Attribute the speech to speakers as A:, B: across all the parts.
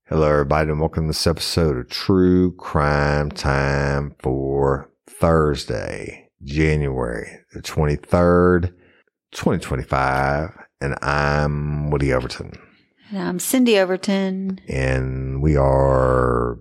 A: Hello, everybody, and welcome to this episode of True Crime Time for Thursday, January the 23rd, 2025. And I'm Woody Overton.
B: And I'm Cindy Overton.
A: And we are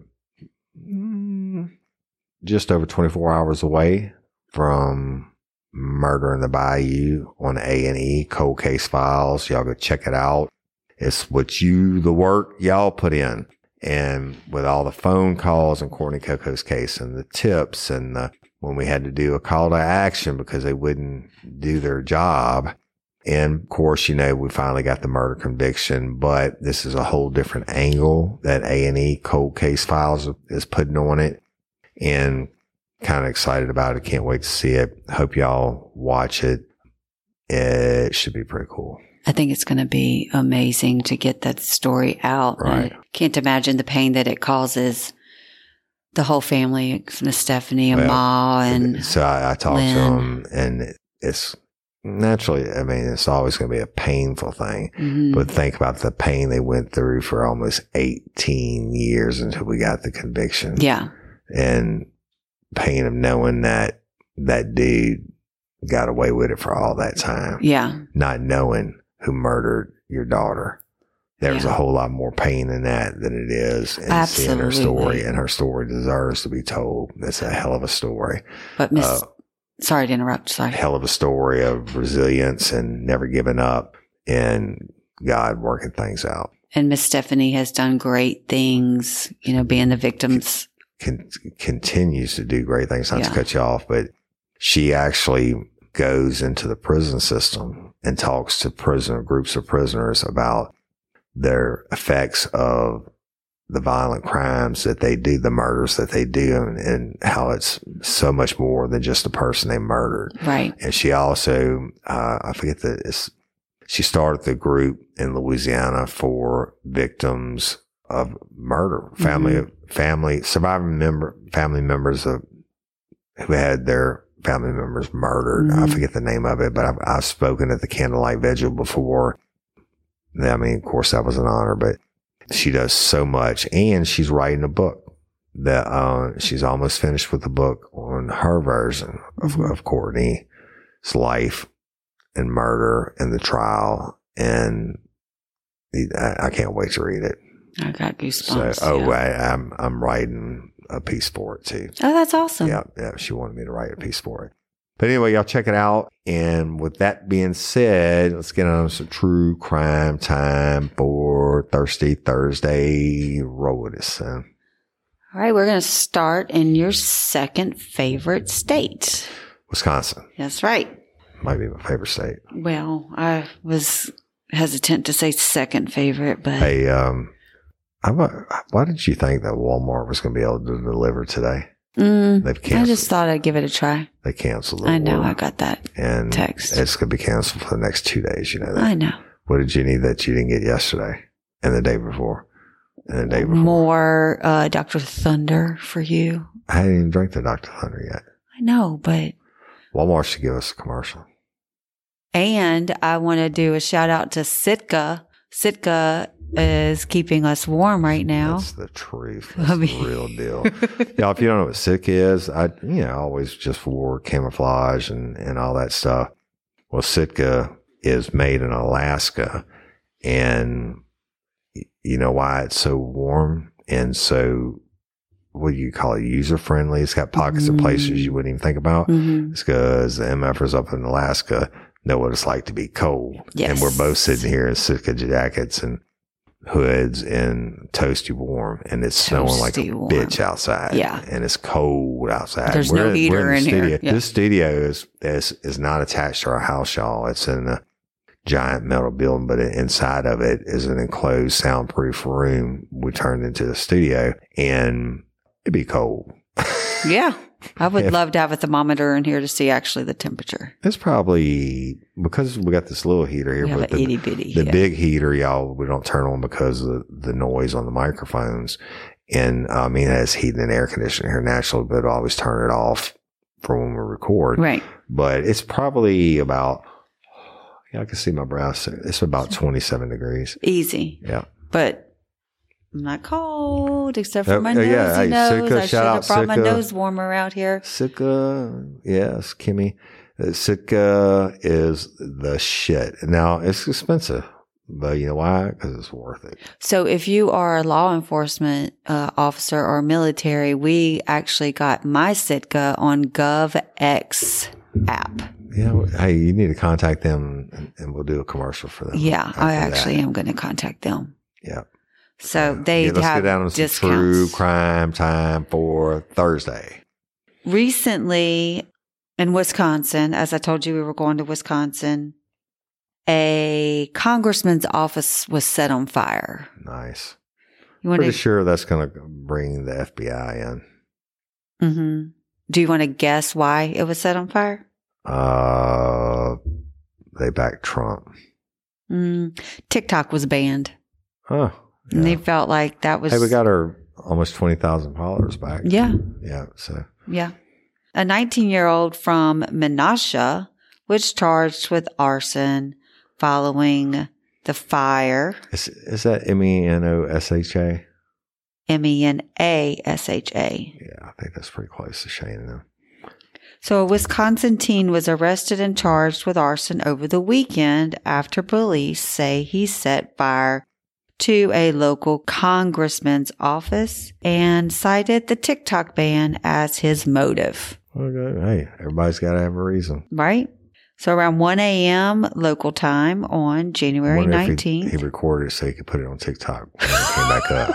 A: just over 24 hours away from Murder in the Bayou on A&E, Cold Case Files. Y'all go check it out. It's the work y'all put in. And with all the phone calls in Courtney Coco's case and the tips and when we had to do a call to action because they wouldn't do their job. And of course, we finally got the murder conviction, but this is a whole different angle that A&E Cold Case Files is putting on it. And kind of excited about it. Can't wait to see it. Hope y'all watch it. It should be pretty cool.
B: I think it's going to be amazing to get that story out.
A: Right.
B: I can't imagine the pain that it causes the whole family, Miss Stephanie and Ma and
A: so I talked
B: Lynn.
A: to them, and it's naturally, it's always going to be a painful thing.
B: Mm-hmm.
A: But think about the pain they went through for almost 18 years until we got the conviction.
B: Yeah.
A: And pain of knowing that dude got away with it for all that time.
B: Yeah.
A: Not knowing who murdered your daughter. There was a whole lot more pain in that than it is in seeing her story, and her story deserves to be told. It's a hell of a story.
B: But sorry to interrupt. Sorry.
A: Hell of a story of resilience and never giving up and God working things out.
B: And Miss Stephanie has done great things, being the victims.
A: Continues to do great things. Not to cut you off, but she actually goes into the prison system and talks to groups of prisoners about their effects of the violent crimes that they do, the murders that they do, and how it's so much more than just the person they murdered.
B: Right.
A: And she also, she started the group in Louisiana for victims of murder, surviving family members who had their family members murdered.
B: Mm-hmm.
A: I forget the name of it, but I've spoken at the candlelight vigil before. Of course, that was an honor, but she does so much, and she's writing a book that she's almost finished with the book on her version of Courtney's life and murder and the trial, and I can't wait to read it.
B: I got goosebumps.
A: I'm writing a piece for it too.
B: Oh, that's awesome.
A: Yeah. She wanted me to write a piece for it. But anyway, y'all check it out. And with that being said, let's get on some true crime time for Thirsty Thursday. Roll with us, son.
B: All right, we're going to start in your second favorite state.
A: Wisconsin.
B: That's right.
A: Might be my favorite state.
B: Well, I was hesitant to say second favorite, but
A: hey, why did you think that Walmart was going to be able to deliver today? They've canceled.
B: I just thought I'd give it a try.
A: They canceled it.
B: I know. I got that text.
A: It's going to be canceled for the next 2 days. You know that.
B: I know.
A: What did you need that you didn't get yesterday and the day before and the day before?
B: More Dr. Thunder for you.
A: I hadn't even drank the Dr. Thunder yet.
B: I know, but
A: Walmart should give us a commercial.
B: And I want to do a shout out to Sitka. Sitka is keeping us warm right now.
A: That's the truth. That's the real deal. Y'all, if you don't know what Sitka is, I always just wore camouflage and all that stuff. Well, Sitka is made in Alaska, and you know why it's so warm and so, what do you call it, user friendly? It's got pockets of places you wouldn't even think about. Mm-hmm. It's because the MFers up in Alaska know what it's like to be cold.
B: Yes.
A: And we're both sitting here in Sitka jackets and hoods and toasty warm, and it's snowing like a bitch outside.
B: Yeah.
A: And it's cold outside.
B: There's no heater in here.
A: Yeah. This studio is not attached to our house, y'all. It's in a giant metal building, but inside of it is an enclosed soundproof room we turned into a studio, and it'd be cold.
B: Yeah. I would love to have a thermometer in here to see actually the temperature.
A: It's probably, because we got this little heater here, but the itty bitty, big heater, y'all, we don't turn on because of the noise on the microphones. And it has heating and air conditioning here naturally, but I always turn it off for when we record.
B: Right.
A: But it's probably about, I can see my brow. It's about 27 degrees.
B: Easy.
A: Yeah.
B: But I'm not cold, except for my
A: Oh,
B: nosy
A: yeah. Hey,
B: nose.
A: Sitka,
B: I should
A: shout
B: have
A: out
B: brought my
A: Sitka.
B: nose warmer out here.
A: Sitka, yes, Kimmy. Sitka is the shit. Now, it's expensive, but you know why? Because it's worth it.
B: So if you are a law enforcement officer or military, we actually got my Sitka on GovX app.
A: Yeah, hey, you need to contact them and we'll do a commercial for them.
B: Yeah, I actually am going to contact them.
A: Yeah.
B: So they
A: let's
B: have
A: get down to some
B: discounts.
A: true crime time for Thursday.
B: Recently in Wisconsin, as I told you, we were going to Wisconsin, a congressman's office was set on fire.
A: Nice.
B: You want
A: Pretty
B: to?
A: sure that's going to bring the FBI in.
B: Mm-hmm. Do you want to guess why it was set on fire?
A: They backed Trump.
B: TikTok was banned.
A: Huh.
B: And
A: Yeah.
B: they felt like that was.
A: Hey, we got our almost 20,000 followers back.
B: Yeah.
A: Yeah. So
B: Yeah. A 19-year-old from Menasha was charged with arson following the fire.
A: is that MENOSHA?
B: MENASHA.
A: Yeah, I think that's pretty close to Shane and them.
B: So a Wisconsin teen was arrested and charged with arson over the weekend after police say he set fire to a local congressman's office and cited the TikTok ban as his motive.
A: Okay. Hey, everybody's got to have a reason.
B: Right? So around 1 a.m. local time on January
A: Wonder if
B: 19th.
A: He recorded it so he could put it on TikTok when it came back up.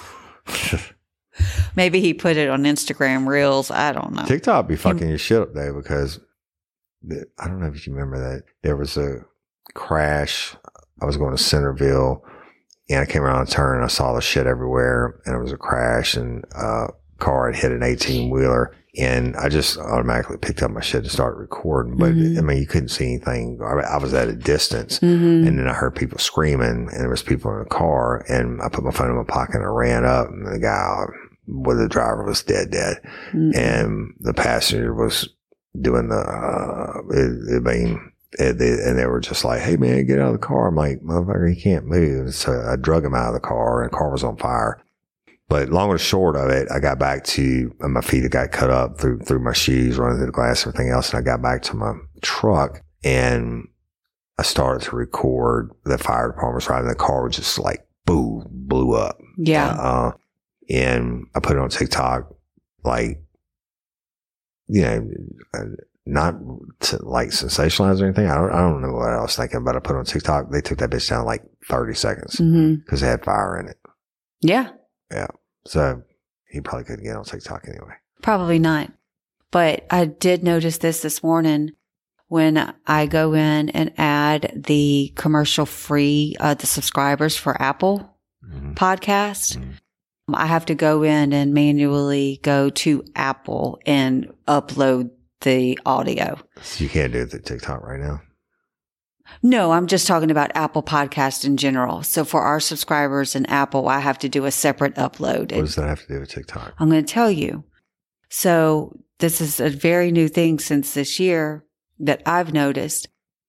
B: Maybe he put it on Instagram Reels. I don't know.
A: TikTok be fucking your shit up there because I don't know if you remember that there was a crash. I was going to Centerville and I came around a turn and I saw the shit everywhere and it was a crash and a car had hit an 18-wheeler and I just automatically picked up my shit and started recording. But I mean, you couldn't see anything. I was at a distance and then I heard people screaming and there was people in the car and I put my phone in my pocket and I ran up and the guy with the driver was dead. And the passenger was doing and they were just like, hey man, get out of the car. I'm like, motherfucker, he can't move. So I drug him out of the car and the car was on fire. But long and short of it, I got back to my feet had got cut up through my shoes, running through the glass, everything else. And I got back to my truck and I started to record the fire department was driving. The car was just like, boom, blew up.
B: Yeah.
A: And I put it on TikTok, like, you know, not to like sensationalize or anything. I don't know what I was thinking, but I put it on TikTok. They took that bitch down in like 30 seconds because it had fire in it.
B: Yeah.
A: Yeah. So he probably couldn't get on TikTok anyway.
B: Probably not. But I did notice this morning when I go in and add the commercial free, the subscribers for Apple podcast. I have to go in and manually go to Apple and upload the audio.
A: So you can't do it through TikTok right now?
B: No, I'm just talking about Apple Podcast in general. So for our subscribers in Apple, I have to do a separate upload.
A: What does that have to do with TikTok?
B: I'm going to tell you. So this is a very new thing since this year that I've noticed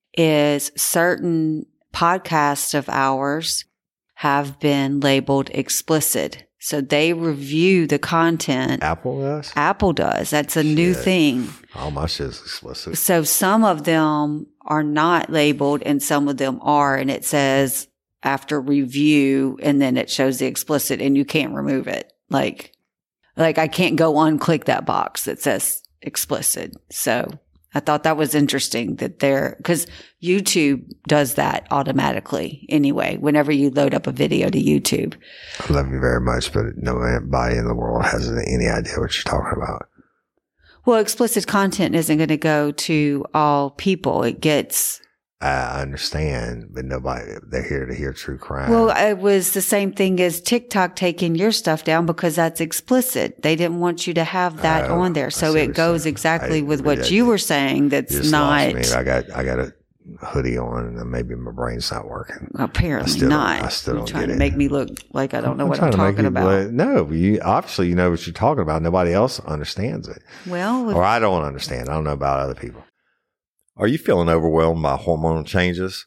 B: is certain podcasts of ours have been labeled explicit. So they review the content.
A: Apple does?
B: Apple does. That's a new thing.
A: All my shit is explicit.
B: So some of them are not labeled and some of them are, and it says after review and then it shows the explicit and you can't remove it. Like I can't go unclick that box that says explicit. So I thought that was interesting that because YouTube does that automatically anyway, whenever you load up a video to YouTube.
A: I love you very much, but nobody in the world has any idea what you're talking about.
B: Well, explicit content isn't going to go to all people. It gets...
A: I understand, but they're here to hear true crime.
B: Well, it was the same thing as TikTok taking your stuff down because that's explicit. They didn't want you to have that on there. So it goes exactly with what you were saying. That's not.
A: Lost me. I got a hoodie on and maybe my brain's not working.
B: Apparently not.
A: I still don't
B: trying
A: get
B: to
A: it.
B: make me look like I don't know what I'm talking about.
A: No, obviously you know what you're talking about. Nobody else understands it.
B: Well,
A: or I don't understand. I don't know about other people. Are you feeling overwhelmed by hormonal changes?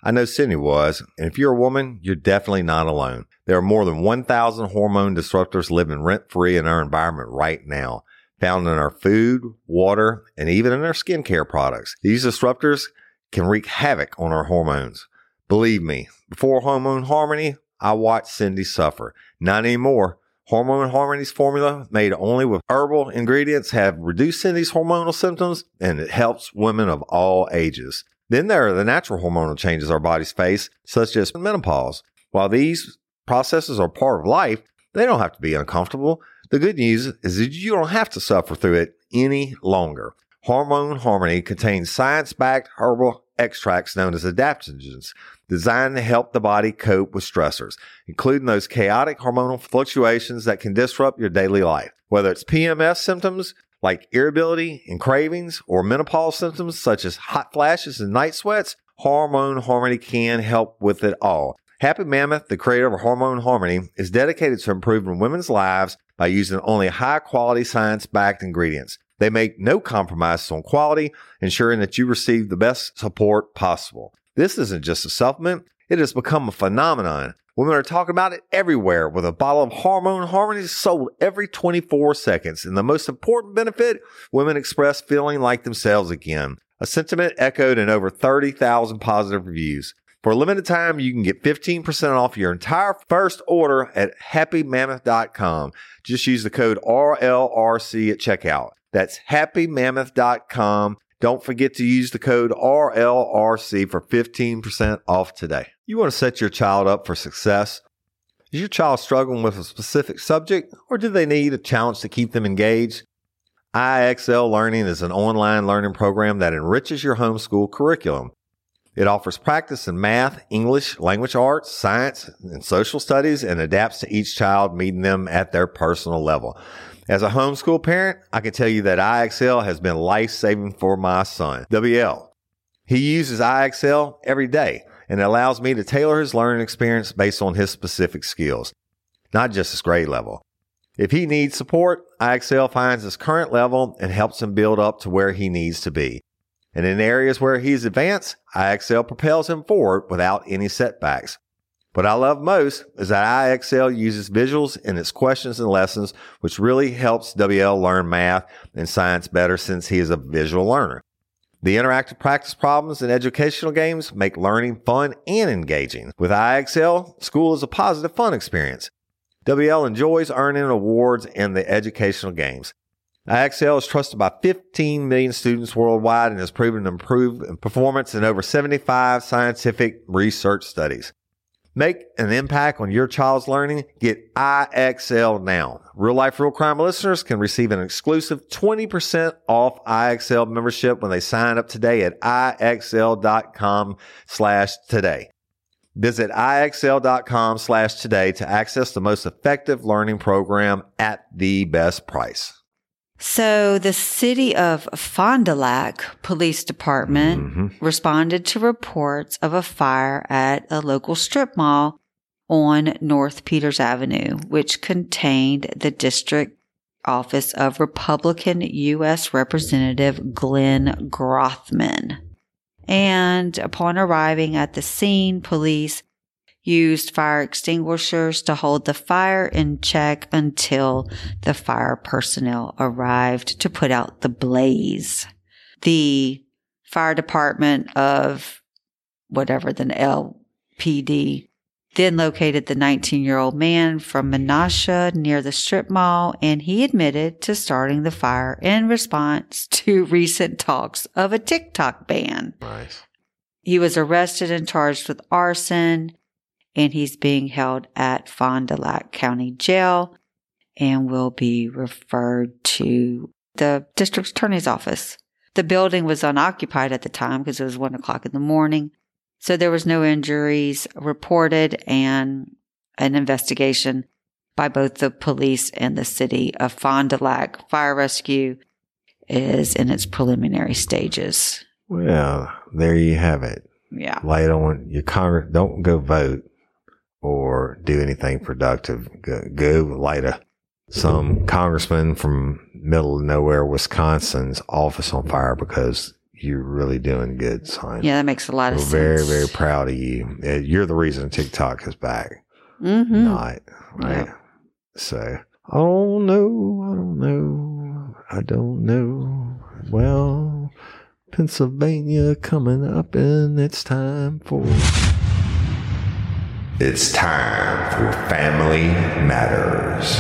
A: I know Cindy was, and if you're a woman, you're definitely not alone. There are more than 1,000 hormone disruptors living rent-free in our environment right now, found in our food, water, and even in our skincare products. These disruptors can wreak havoc on our hormones. Believe me, before Hormone Harmony, I watched Cindy suffer. Not anymore. Hormone Harmony's formula, made only with herbal ingredients, have reduced Cindy's hormonal symptoms, and it helps women of all ages. Then there are the natural hormonal changes our bodies face, such as menopause. While these processes are part of life, they don't have to be uncomfortable. The good news is that you don't have to suffer through it any longer. Hormone Harmony contains science-backed herbal extracts known as adaptogens, designed to help the body cope with stressors, including those chaotic hormonal fluctuations that can disrupt your daily life. Whether it's PMS symptoms like irritability and cravings, or menopause symptoms such as hot flashes and night sweats, Hormone Harmony can help with it all. Happy Mammoth, the creator of Hormone Harmony, is dedicated to improving women's lives by using only high-quality science-backed ingredients. They make no compromises on quality, ensuring that you receive the best support possible. This isn't just a supplement, it has become a phenomenon. Women are talking about it everywhere, with a bottle of Hormone Harmony sold every 24 seconds. And the most important benefit, women express feeling like themselves again. A sentiment echoed in over 30,000 positive reviews. For a limited time, you can get 15% off your entire first order at happymammoth.com. Just use the code RLRC at checkout. That's happymammoth.com. Don't forget to use the code RLRC for 15% off today. You want to set your child up for success? Is your child struggling with a specific subject, or do they need a challenge to keep them engaged? IXL Learning is an online learning program that enriches your homeschool curriculum. It offers practice in math, English, language arts, science, and social studies, and adapts to each child, meeting them at their personal level. As a homeschool parent, I can tell you that IXL has been life-saving for my son, WL. He uses IXL every day, and it allows me to tailor his learning experience based on his specific skills, not just his grade level. If he needs support, IXL finds his current level and helps him build up to where he needs to be. And in areas where he's advanced, IXL propels him forward without any setbacks. What I love most is that IXL uses visuals in its questions and lessons, which really helps WL learn math and science better since he is a visual learner. The interactive practice problems and educational games make learning fun and engaging. With IXL, school is a positive, fun experience. WL enjoys earning awards in the educational games. IXL is trusted by 15 million students worldwide and has proven to improve in performance in over 75 scientific research studies. Make an impact on your child's learning. Get IXL now. Real Life, Real Crime listeners can receive an exclusive 20% off IXL membership when they sign up today at IXL.com/today. Visit IXL.com/today to access the most effective learning program at the best price.
B: So the city of Fond du Lac Police Department responded to reports of a fire at a local strip mall on North Peters Avenue, which contained the district office of Republican U.S. Representative Glenn Grothman. And upon arriving at the scene, police used fire extinguishers to hold the fire in check until the fire personnel arrived to put out the blaze. The fire department of whatever the LPD then located the 19-year-old man from Menasha near the strip mall, and he admitted to starting the fire in response to recent talks of a TikTok ban.
A: Nice.
B: He was arrested and charged with arson, and he's being held at Fond du Lac County Jail and will be referred to the district attorney's office. The building was unoccupied at the time because it was 1 o'clock in the morning. So there was no injuries reported, and an investigation by both the police and the city of Fond du Lac Fire Rescue is in its preliminary stages.
A: Well, there you have it.
B: Yeah.
A: Light on your Congress. Don't go vote or do anything productive. Go light some congressman from middle of nowhere, Wisconsin's office on fire because you're really doing good, son.
B: Yeah, that makes a lot of
A: We're
B: sense.
A: very, very proud of you. You're the reason TikTok is back.
B: Mm-hmm.
A: Not, right?
B: Yep.
A: So, I don't know. Well, Pennsylvania coming up, and it's time for Family Matters.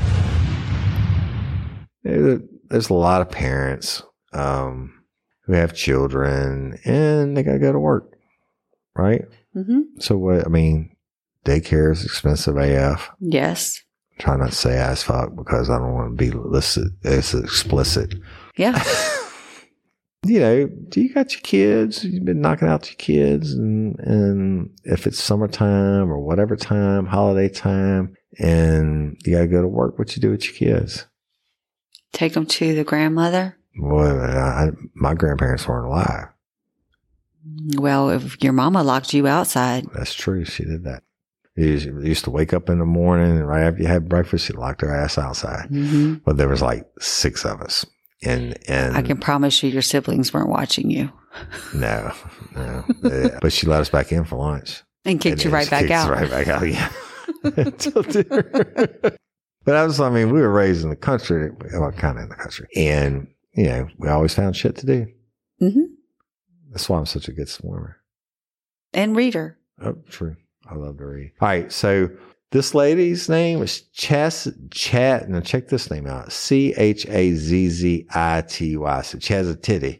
A: There's a lot of parents who have children, and they got to go to work, right?
B: Mm-hmm.
A: So what? I mean, daycare is expensive AF.
B: Yes.
A: Try not to say ass fuck because I don't want to be listed as explicit.
B: Yeah.
A: You know, do you got your kids? You've been knocking out your kids, and if it's summertime or whatever time, holiday time, and you got to go to work, what you do with your kids?
B: Take them to the grandmother.
A: Well, my grandparents weren't alive.
B: Well, if your mama locked you outside.
A: That's true. She did that. You used to wake up in the morning, and right after you had breakfast, she locked her ass outside.
B: Mm-hmm.
A: But there was like 6 of us. And
B: I can promise you your siblings weren't watching you.
A: No. But she let us back in for lunch.
B: And kicked you right back out.
A: Right back out, yeah. Until dinner. But we were raised in the country, well, kind of in the country. And, you know, we always found shit to do.
B: Mm-hmm.
A: That's why I'm such a good swimmer.
B: And reader.
A: Oh, true. I love to read. All right. So this lady's name is Chad. Now check this name out. Chazziti. So Chazzitity.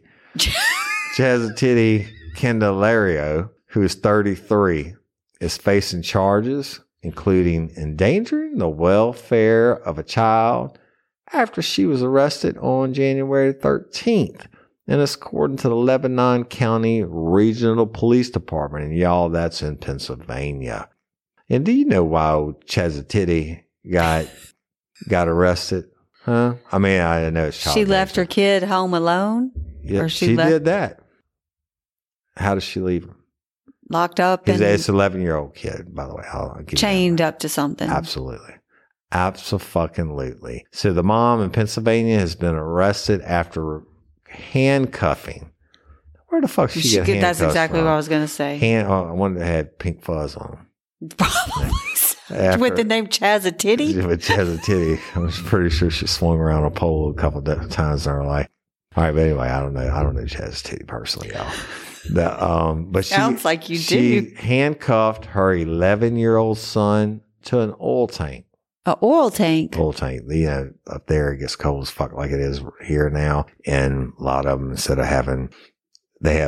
A: Chazzitity Candelario, who is 33, is facing charges, including endangering the welfare of a child after she was arrested on January 13th. And it's according to the Lebanon County Regional Police Department. And y'all, that's in Pennsylvania. And do you know why old Chazzitity got arrested? Huh? I mean, I know it's child
B: She left her kid home alone?
A: Yeah,
B: or
A: she did that. How does she leave him?
B: Locked up and
A: It's an 11-year-old kid, by the way. I'll give you
B: chained
A: that.
B: up to something.
A: Absolutely. Abso-fucking-lutely. So the mom in Pennsylvania has been arrested after handcuffing. Where the fuck did she get handcuffs
B: That's exactly
A: from?
B: what I was going to say.
A: I wanted to have pink fuzz on them.
B: Probably. With the name Chazzitity?
A: With Chazzitity. I was pretty sure she swung around a pole a couple of times in her life. All right, but anyway, I don't know Chazzitity personally, y'all. But
B: sounds like you
A: she
B: do.
A: handcuffed her 11-year-old son to an oil tank.
B: An oil tank?
A: Oil tank. You know, up there it gets cold as fuck like it is here now. And a lot of them, instead of having, they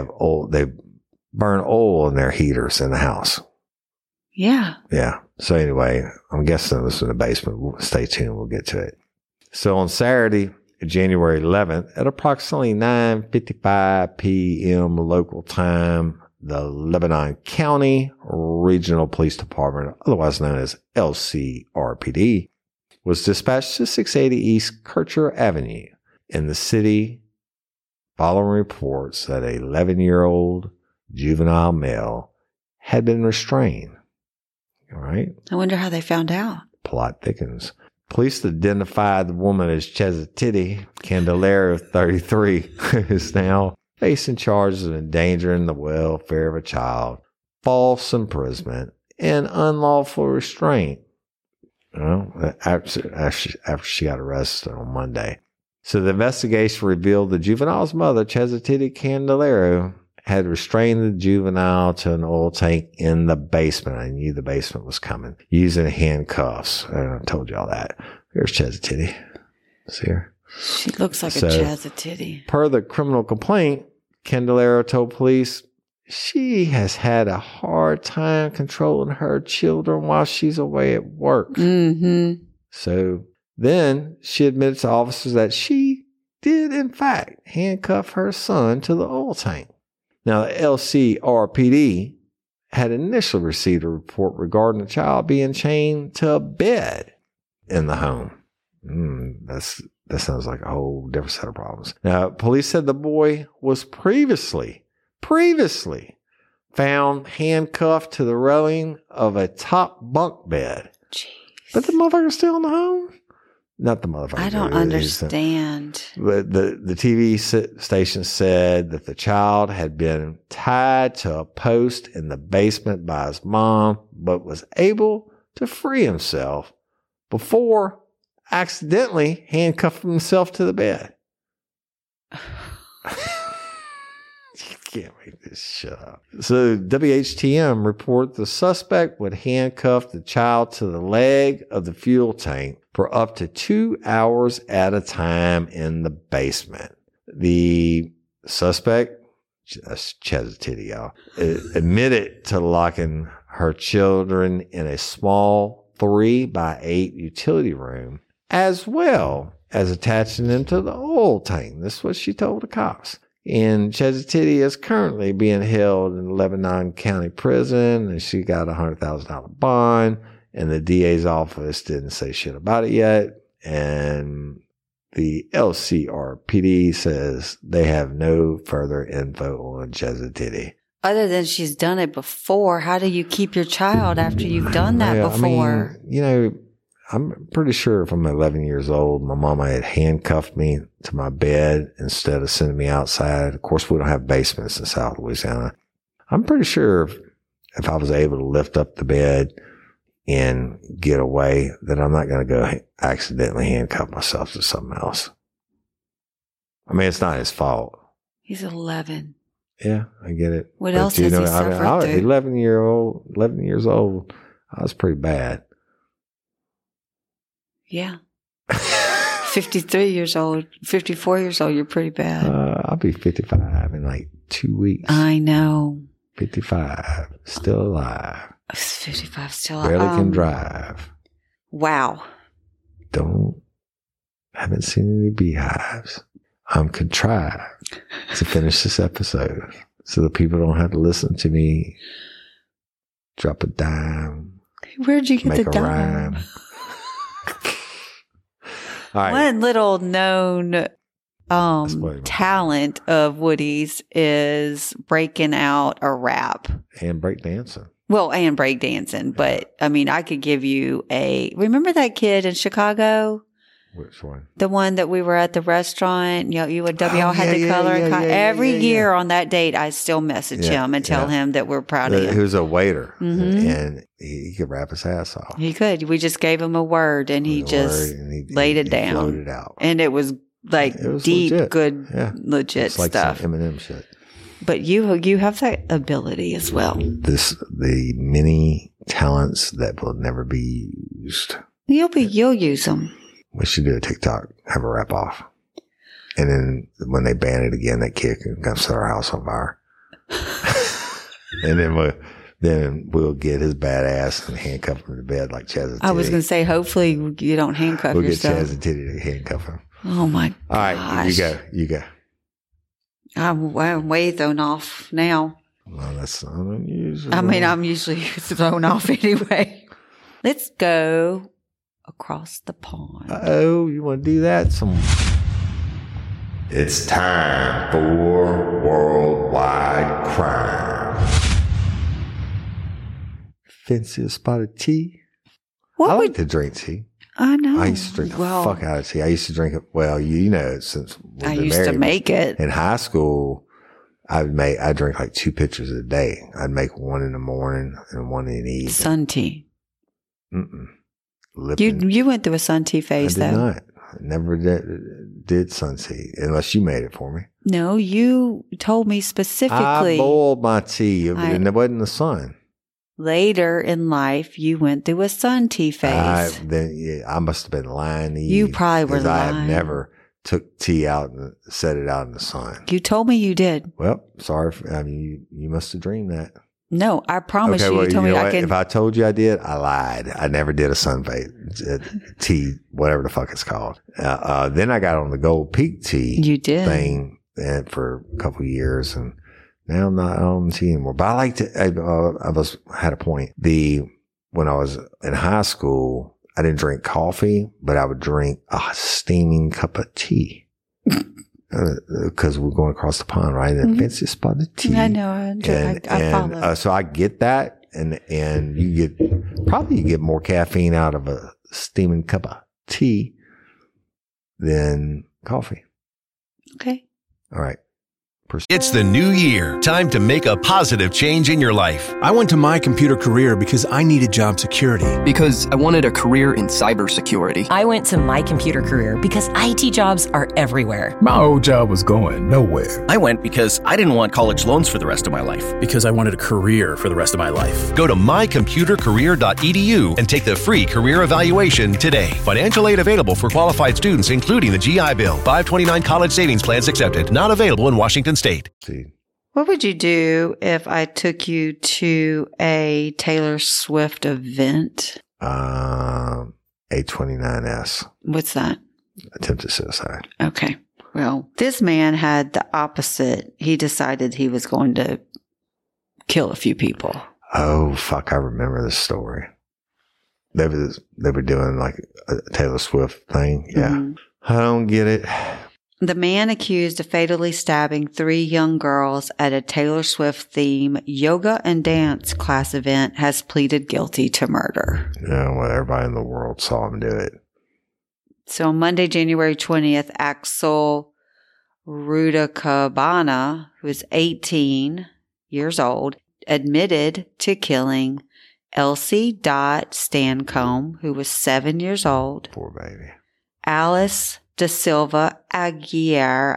A: burn oil in their heaters in the house.
B: Yeah.
A: Yeah. So anyway, I'm guessing this is in the basement. Stay tuned. We'll get to it. So on Saturday, January 11th, at approximately 9:55 p.m. local time, the Lebanon County Regional Police Department, otherwise known as LCRPD, was dispatched to 680 East Kircher Avenue in the city following reports that a 11-year-old juvenile male had been restrained. All right.
B: I wonder how they found out.
A: Plot thickens. Police identified the woman as Chazzitity Candelario, 33, who is now facing charges of endangering the welfare of a child, false imprisonment, and unlawful restraint. After she got arrested on Monday. So the investigation revealed the juvenile's mother, Chazzitity Candelario, had restrained the juvenile to an oil tank in the basement. I knew the basement was coming. Using handcuffs. I told y'all that. Here's Chazzitity. See her?
B: She looks like a Chazzitity.
A: Per the criminal complaint, Candelario told police she has had a hard time controlling her children while she's away at work.
B: Mm-hmm.
A: So then she admitted to officers that she did, in fact, handcuff her son to the oil tank. Now, the LCRPD had initially received a report regarding the child being chained to a bed in the home. That sounds like a whole different set of problems. Now, police said the boy was previously found handcuffed to the railing of a top bunk bed.
B: Jeez.
A: But the motherfucker's still in the home? Not the motherfucker.
B: I don't understand.
A: But the TV station said that the child had been tied to a post in the basement by his mom, but was able to free himself before accidentally handcuffing himself to the bed. You can't make this shit up. So WHTM report the suspect would handcuff the child to the leg of the fuel tank for up to 2 hours at a time in the basement. The suspect, that's Chestatity, y'all, admitted to locking her children in a small 3x8 utility room, as well as attaching them to the oil tank. This is what she told the cops. And Chestatity is currently being held in Lebanon County Prison, and she got a $100,000 bond, and the DA's office didn't say shit about it yet. And the LCRPD says they have no further info on Chestatity.
B: Other than she's done it before, how do you keep your child after you've done that before?
A: I mean, I'm pretty sure if I'm 11 years old, my mama had handcuffed me to my bed instead of sending me outside. Of course, we don't have basements in South Louisiana. I'm pretty sure if I was able to lift up the bed and get away, that I'm not going to go accidentally handcuff myself to something else. I mean, it's not his fault.
B: He's 11.
A: Yeah, I get it.
B: What else has he suffered through?
A: 11 years old, I was pretty bad.
B: Yeah. 53 years old, 54 years old, you're pretty bad.
A: I'll be 55 in like 2 weeks.
B: I know.
A: 55, still alive.
B: 55, still alive.
A: Barely can drive.
B: Wow.
A: Haven't seen any beehives. I'm contrived to finish this episode so that people don't have to listen to me drop a dime.
B: Where'd you get
A: make
B: the
A: a
B: dime?
A: Rhyme. All right.
B: One little known talent of Woody's is breaking out a rap.
A: And breakdancing.
B: Well, and breakdancing. But, I mean, I could give you remember that kid in Chicago?
A: Which one?
B: The one that we were at the restaurant. You and WL had the color. Every year on that date, I still message him and tell him that we're proud of him.
A: He was a waiter, and he could rap his ass off.
B: He could. We just gave him a word, and he just laid it down.
A: Floated out.
B: And it was like deep,
A: legit.
B: good, legit
A: it's like
B: stuff.
A: Some Eminem shit.
B: But you have that ability as well.
A: The many talents that will never be used.
B: You'll use them.
A: We should do a TikTok, have a rap off. And then when they ban it again, that kid can come set our house on fire. And then we'll get his bad ass and handcuff him to bed like Chestatity.
B: I was going to say, hopefully you don't handcuff yourself.
A: We'll get Chestatity to handcuff him.
B: Oh my gosh.
A: All right, you go.
B: I'm way thrown off now.
A: Well, that's unusual.
B: I mean, I'm usually thrown off anyway. Let's go across the pond.
A: Oh, you want to do that? It's time for Worldwide Crime. Fancy a spot of tea? I like to drink tea.
B: I know.
A: I used to drink the fuck out of tea. I used to drink it. Well, you know, since
B: I used to make it
A: in high school. I'd drink like 2 pitchers a day. I'd make one in the morning and one in the evening.
B: Sun tea.
A: Lipton.
B: You went through a sun tea phase,
A: though. I did not. I never did sun tea unless you made it for me.
B: No, you told me specifically.
A: I boiled my tea, and it wasn't the sun.
B: Later in life, you went through a sun tea phase.
A: I must have been lying to you.
B: You probably were lying.
A: I have never took tea out and set it out in the sun.
B: You told me you did.
A: Well, sorry. You must have dreamed that.
B: No, I promise you. You told me I can.
A: If I told you I did, I lied. I never did a sun phase tea, whatever the fuck it's called. Then I got on the Gold Peak tea.
B: You did
A: thing for a couple of years, and now I'm not on tea anymore. But I like to. I had a point. When I was in high school, I didn't drink coffee, but I would drink a steaming cup of tea. Because we're going across the pond, right? And fancy spot of tea.
B: I know. I follow.
A: So I get that, and you get more caffeine out of a steaming cup of tea then coffee.
B: Okay.
A: All right.
C: It's the new year. Time to make a positive change in your life.
D: I went to My Computer Career because I needed job security.
E: Because I wanted a career in cybersecurity.
F: I went to My Computer Career because IT jobs are everywhere.
D: My old job was going nowhere.
G: I went because I didn't want college loans for the rest of my life.
H: Because I wanted a career for the rest of my life.
C: Go to mycomputercareer.edu and take the free career evaluation today. Financial aid available for qualified students, including the GI Bill. 529 college savings plans accepted. Not available in Washington State.
B: What would you do if I took you to a Taylor Swift event?
A: A29S.
B: What's that?
A: Attempted suicide.
B: Okay. Well, this man had the opposite. He decided he was going to kill a few people.
A: Oh, fuck. I remember this story. They were doing like a Taylor Swift thing. Yeah. Mm-hmm. I don't get it.
B: The man accused of fatally stabbing 3 young girls at a Taylor Swift theme yoga and dance class event has pleaded guilty to murder.
A: Yeah, well, everybody in the world saw him do it.
B: So on Monday, January 20th, Axel Rudakabana, who is 18 years old, admitted to killing Elsie Dot Stancomb, who was 7 years old.
A: Poor baby.
B: Alice Da Silva Aguiar,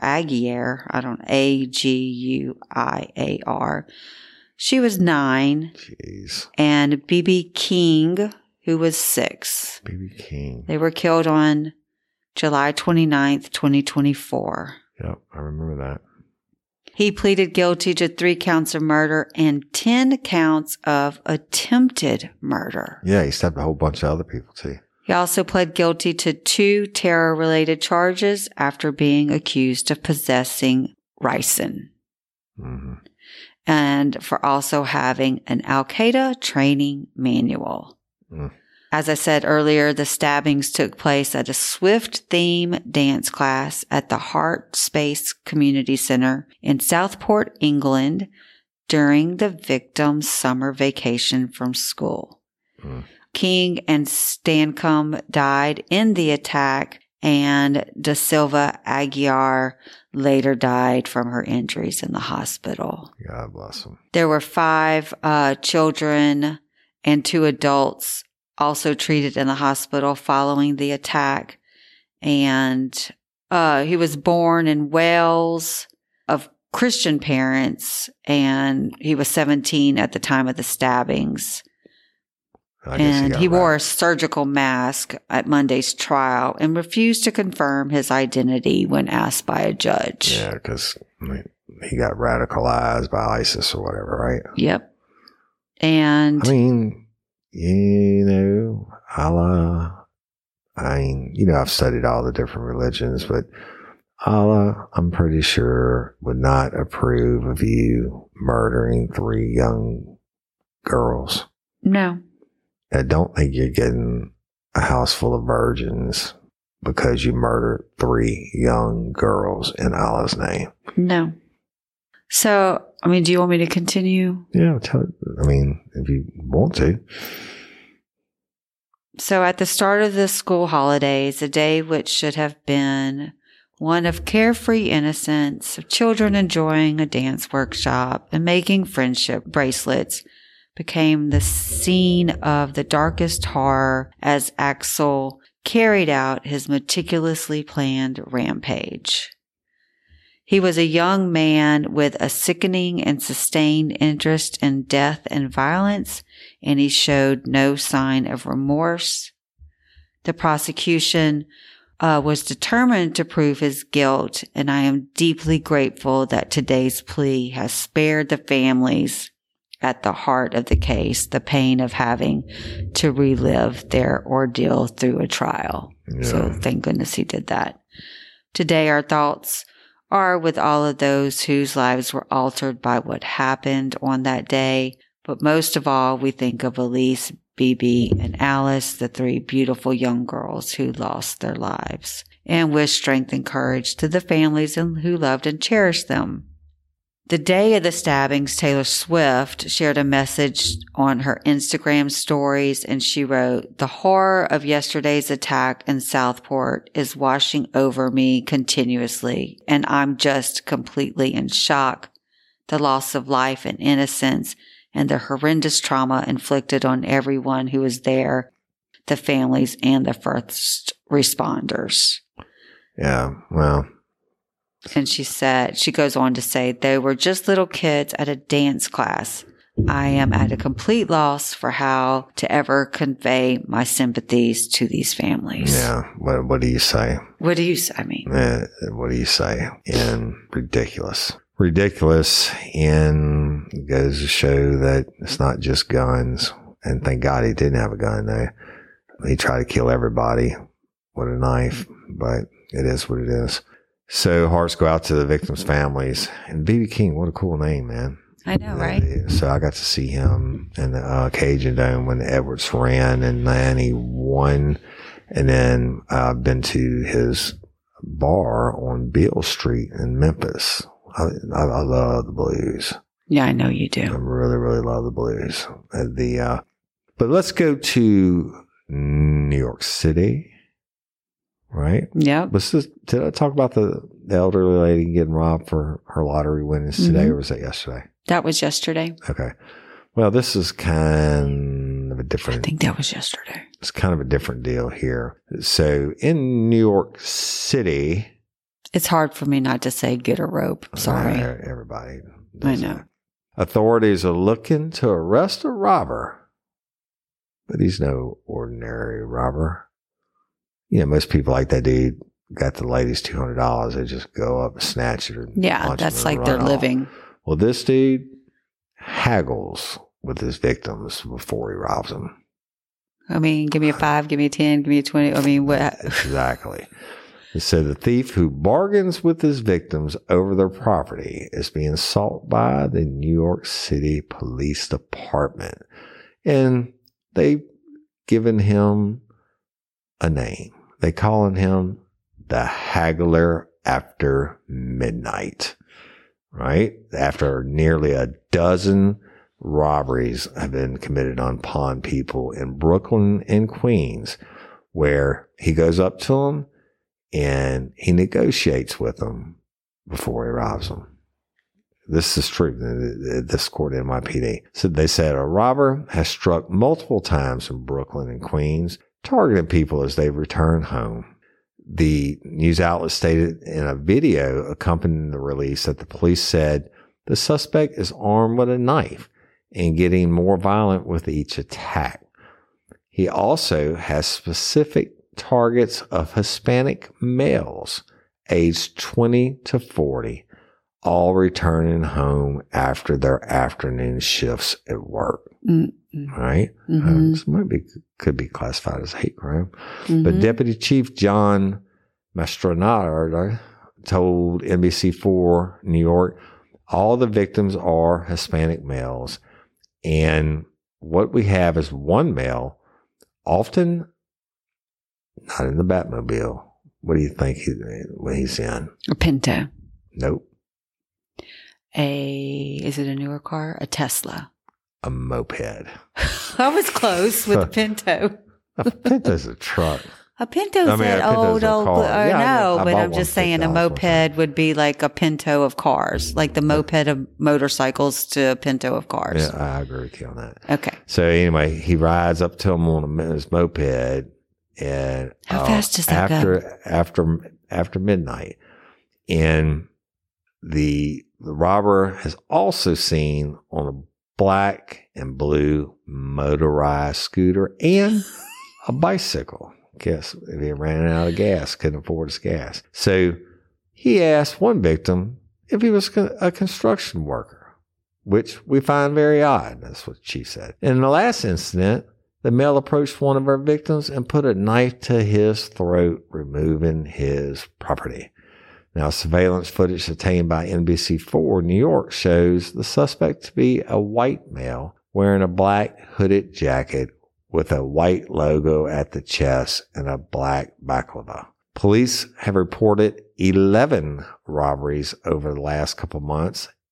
B: Aguiar. She was 9.
A: Jeez.
B: And B.B. King, who was 6.
A: B.B. King.
B: They were killed on July 29th, 2024.
A: Yep, I remember that.
B: He pleaded guilty to 3 counts of murder and 10 counts of attempted murder.
A: Yeah, he stabbed a whole bunch of other people too.
B: He also pled guilty to 2 terror-related charges after being accused of possessing ricin.
A: Mm-hmm.
B: And for also having an Al-Qaeda training manual.
A: Mm.
B: As I said earlier, the stabbings took place at a Swift theme dance class at the Heart Space Community Center in Southport, England, during the victim's summer vacation from school.
A: Mm.
B: King and Stancomb died in the attack, and Da Silva Aguiar later died from her injuries in the hospital.
A: God bless him.
B: There were 5 children and 2 adults also treated in the hospital following the attack. And he was born in Wales of Christian parents, and he was 17 at the time of the stabbings. And he wore a surgical mask at Monday's trial and refused to confirm his identity when asked by a judge.
A: Yeah, because he got radicalized by ISIS or whatever, right?
B: Yep. And
A: I mean, Allah, I've studied all the different religions, but Allah, I'm pretty sure, would not approve of you murdering 3 young girls.
B: No.
A: I don't think you're getting a house full of virgins because you murdered 3 young girls in Allah's name.
B: No. So, do you want me to continue?
A: Yeah, if you want to.
B: So at the start of the school holidays, a day which should have been one of carefree innocence, of children enjoying a dance workshop and making friendship bracelets, became the scene of the darkest horror as Axel carried out his meticulously planned rampage. He was a young man with a sickening and sustained interest in death and violence, and he showed no sign of remorse. The prosecution was determined to prove his guilt, and I am deeply grateful that today's plea has spared the families at the heart of the case the pain of having to relive their ordeal through a trial. Yeah. So thank goodness he did that. Today our thoughts are with all of those whose lives were altered by what happened on that day. But most of all, we think of Elise, BB, and Alice, the 3 beautiful young girls who lost their lives, and wish strength and courage to the families who loved and cherished them. The day of the stabbings, Taylor Swift shared a message on her Instagram stories, and she wrote, "The horror of yesterday's attack in Southport is washing over me continuously, and I'm just completely in shock. The loss of life and innocence and the horrendous trauma inflicted on everyone who was there, the families and the first responders."
A: Yeah, well.
B: And she goes on to say, "They were just little kids at a dance class. I am at a complete loss for how to ever convey my sympathies to these families."
A: Yeah. What do you say?
B: What do you say? I mean,
A: what do you say? And ridiculous. Ridiculous. And it goes to show that it's not just guns. And thank God he didn't have a gun though. He tried to kill everybody with a knife, but it is what it is. So hearts go out to the victims' families. And B.B. King, what a cool name, man.
B: I know, right?
A: So I got to see him in the Cajun Dome when Edwards ran, and then he won. And then I've been to his bar on Beale Street in Memphis. I love the blues.
B: Yeah, I know you do.
A: I really, really love the blues. But let's go to New York City. Right?
B: Yep.
A: Did I talk about the elderly lady getting robbed for her lottery winnings today, or was that yesterday?
B: That was yesterday.
A: Okay. Well, this is kind of a different.
B: I think that was yesterday.
A: It's kind of a different deal here. So in New York City.
B: It's hard for me not to say get a rope. Sorry.
A: Everybody
B: I
A: does
B: know.
A: that. Authorities are looking to arrest a robber, but he's no ordinary robber. You know, most people like that dude got the ladies $200. They just go up and snatch it.
B: Yeah, that's like their living.
A: Well, this dude haggles with his victims before he robs them.
B: I mean, give me a 5, give me a 10, give me a 20. I mean, what?
A: Exactly. So the thief who bargains with his victims over their property is being sought by the New York City Police Department. And they've given him a name. They calling him the Haggler After Midnight, right? After nearly a dozen robberies have been committed on pawn people in Brooklyn and Queens, where he goes up to them and he negotiates with them before he robs them. This is true. This court NYPD. So they said a robber has struck multiple times in Brooklyn and Queens, targeting people as they return home. The news outlet stated in a video accompanying the release that the police said the suspect is armed with a knife and getting more violent with each attack. He also has specific targets of Hispanic males aged 20 to 40, all returning home after their afternoon shifts at work. Right? This could be classified as hate crime. But Deputy Chief John Mastronardo told NBC4 New York, all the victims are Hispanic males. And what we have is one male, often not in the Batmobile. What do you think when he's in?
B: A Pinto.
A: Nope.
B: Is it a newer car? A Tesla.
A: A moped.
B: I was close with a Pinto.
A: A Pinto's a truck.
B: A Pinto's an old, but I'm just saying a moped would be like a Pinto of cars, like the moped of motorcycles to a Pinto of cars.
A: Yeah, I agree with you on that.
B: Okay.
A: So anyway, he rides up to him on his moped, and
B: how fast does that
A: go? After midnight, and the robber has also seen on a black and blue motorized scooter and a bicycle. Guess if he ran out of gas, couldn't afford his gas. So he asked one victim if he was a construction worker, which we find very odd. That's what she said. In the last incident, the male approached one of our victims and put a knife to his throat, removing his property. Now, surveillance footage obtained by NBC4 New York shows the suspect to be a white male wearing a black hooded jacket with a white logo at the chest and a black baklava. Police have reported 11 robberies over the last couple months,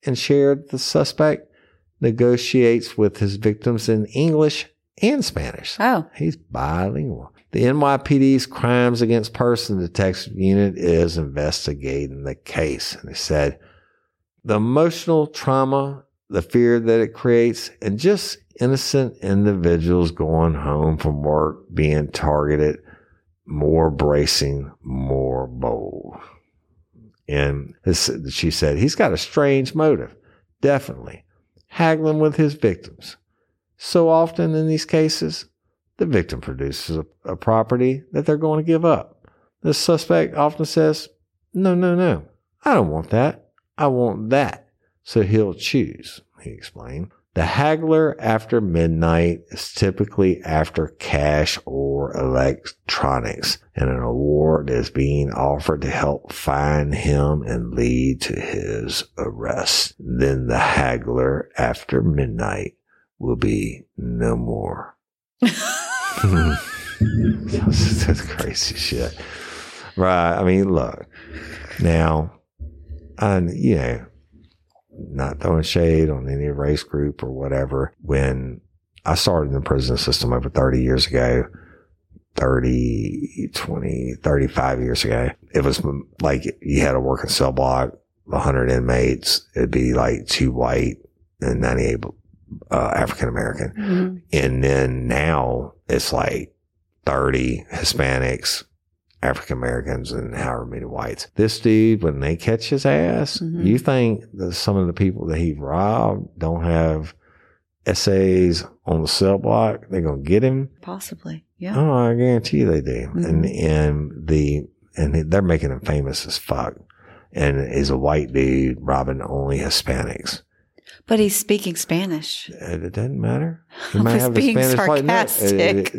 A: and shared the suspect negotiates with his victims in English and Spanish.
B: Oh.
A: He's bilingual. The NYPD's Crimes Against Persons Detection Unit is investigating the case. And they said the emotional trauma, the fear that it creates, and just innocent individuals going home from work being targeted, more bracing, more bold. And she said, he's got a strange motive. Definitely. Haggling with his victims. So often in these cases, the victim produces a property that they're going to give up. The suspect often says, no, I don't want that. I want that. So he'll choose, he explained. The haggler after midnight is typically after cash or electronics, and an award is being offered to help find him and lead to his arrest. Then the haggler after midnight will be no more. That's crazy shit. Right. I mean, look, now, not throwing shade on any race group or whatever. When I started in the prison system over 30 years ago, 35 years ago, it was like you had a working cell block, 100 inmates. It'd be like 2 white and 98 African American. Mm-hmm. And then now it's like 30 Hispanics, African Americans, and however many whites. This dude, when they catch his ass, mm-hmm. you think that some of the people that he robbed don't have essays on the cell block? They're going to get him?
B: Possibly, yeah.
A: Oh, I guarantee you they do.
B: Mm-hmm.
A: And they're making him famous as fuck. And he's a white dude robbing only Hispanics.
B: But he's speaking Spanish.
A: It doesn't matter. He
B: I
A: might
B: was
A: have
B: being
A: a Spanish
B: sarcastic.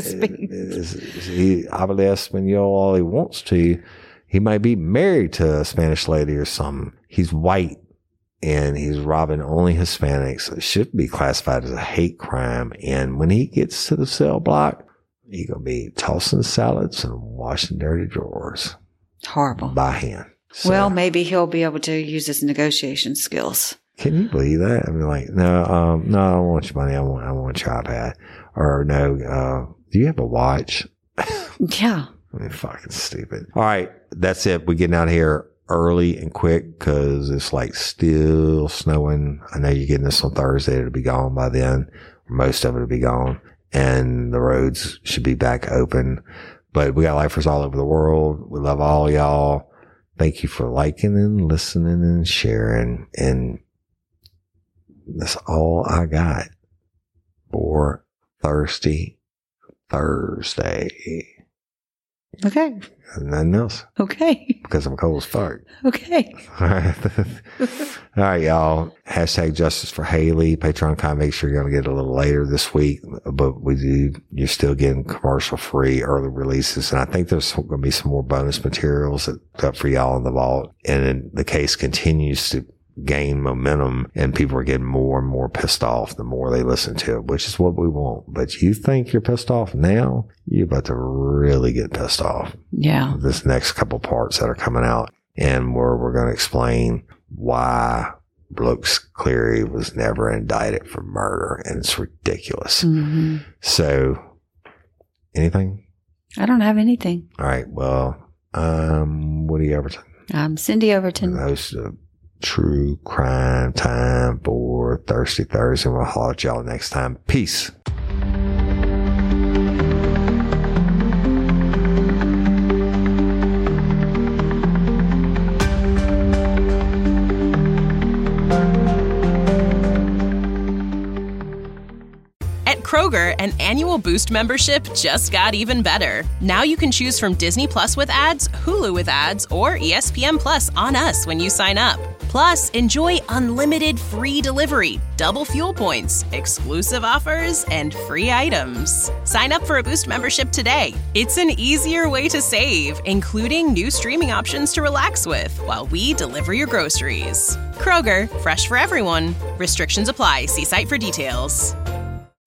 A: He habla Espanol all he wants to. He might be married to a Spanish lady or something. He's white and he's robbing only Hispanics. It should be classified as a hate crime. And when he gets to the cell block, he's going to be tossing salads and washing dirty drawers.
B: Horrible.
A: By hand. So,
B: well, maybe he'll be able to use his negotiation skills.
A: Can you believe that? I mean, like, no, I don't want your money. I want your iPad. Or no, do you have a watch?
B: Yeah.
A: I mean, fucking stupid. All right. That's it. We're getting out of here early and quick because it's like still snowing. I know you're getting this on Thursday. It'll be gone by then. Most of it will be gone. And the roads should be back open. But we got lifers all over the world. We love all y'all. Thank you for liking and listening and sharing. And that's all I got for Thirsty Thursday.
B: Okay.
A: And nothing else.
B: Okay.
A: Because I'm cold as fuck.
B: Okay.
A: All right. All right, y'all. Hashtag justice for Haley. Patreon make sure you're going to get it a little later this week. But you're still getting commercial free early releases. And I think there's going to be some more bonus materials up for y'all in the vault. And the case continues to gain momentum and people are getting more and more pissed off the more they listen to it, which is what we want. But you think you're pissed off now, you're about to really get pissed off.
B: Yeah.
A: This next couple parts that are coming out and where we're going to explain why Brooks Cleary was never indicted for murder, and it's ridiculous.
B: Mm-hmm.
A: So, anything?
B: I don't have anything.
A: All right. Well, Woody Overton.
B: I'm Cindy Overton.
A: Host of True Crime Time for Thirsty Thursday. We'll holler at y'all next time. Peace.
I: Kroger, an annual Boost membership just got even better. Now you can choose from Disney Plus with ads, Hulu with ads, or ESPN Plus on us when you sign up. Plus, enjoy unlimited free delivery, double fuel points, exclusive offers, and free items. Sign up for a Boost membership today. It's an easier way to save, including new streaming options to relax with while we deliver your groceries. Kroger, fresh for everyone. Restrictions apply. See site for details.